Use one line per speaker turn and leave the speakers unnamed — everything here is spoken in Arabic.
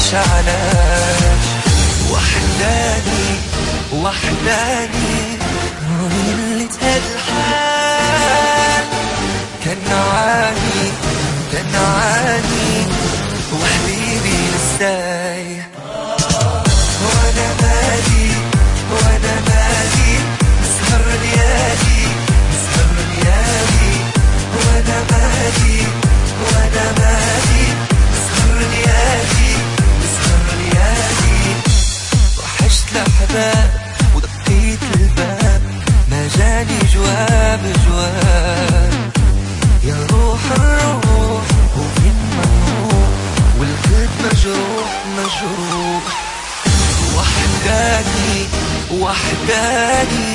علاش وحداني وحداني وليت هالحال كان عاني وحبيبي لساي وانا مالي نسهر ليالي وانا مالي نسهر ليالي وحشت الأحباب ودقيت الباب ما جاني جواب يا روح الروح وفين ما نروح والقلب مجروح وحداني